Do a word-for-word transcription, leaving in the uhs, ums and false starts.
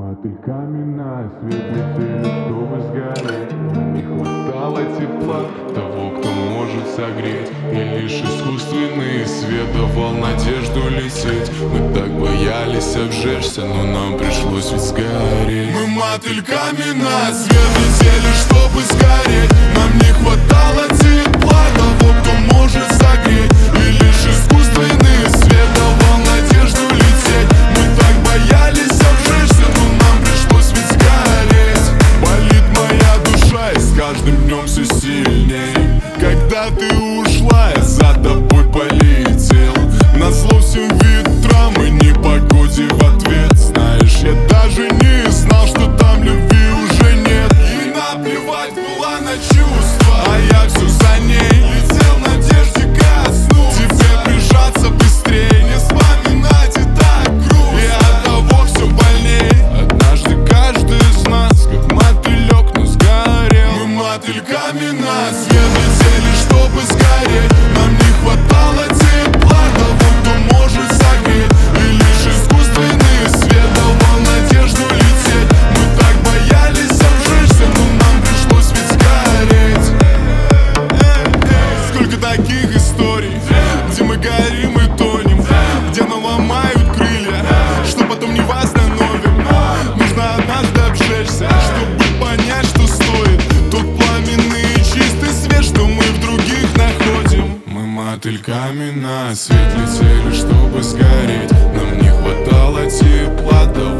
мотыльками на свет летели, чтобы сгореть. Не хватало тепла, того, кто может согреть, и лишь искусственный свет давал надежду лететь. Мы так боялись обжечься, но нам пришлось ведь сгореть. Мы мотыльками на свет летели, чтобы сгореть. Нам не хватало тепла, того, кто может согреть, и лишь искусственный свет давал надежду лететь. Мы так боялись обжечься, но нам пришлось ведь сгореть. Болит моя душа, и с каждым днем все сильней. Когда ты ушла, я за тобой полетел. Назло всем ветрам и непогоде в ответ. Знаешь, я даже не знал, что там любви уже нет. И наплевать было на чувства, а я все за ней летел в надежде ко сну. Тебе прижаться быстрее, не вспоминать и так грустно, и от того все больней. Однажды каждый из нас, как мотылек, но сгорел. Мы мотыльками на свет летели, чтобы сгореть. Нам не хватало тепла, того, кто может согреть, и лишь искусственный свет давал надежду лететь. Мы так боялись обжечься, но нам пришлось ведь сгореть. Сколько таких историй, где мы горим и тонем, где нам ломают крылья, что потом не восстановим. Нужно однажды обжечься, чтобы понять, что стоит тот пламенный и чистый свет, что мы в других находим. Мы мотыльками на свет летели, чтобы сгореть. Нам не хватало тепла, того,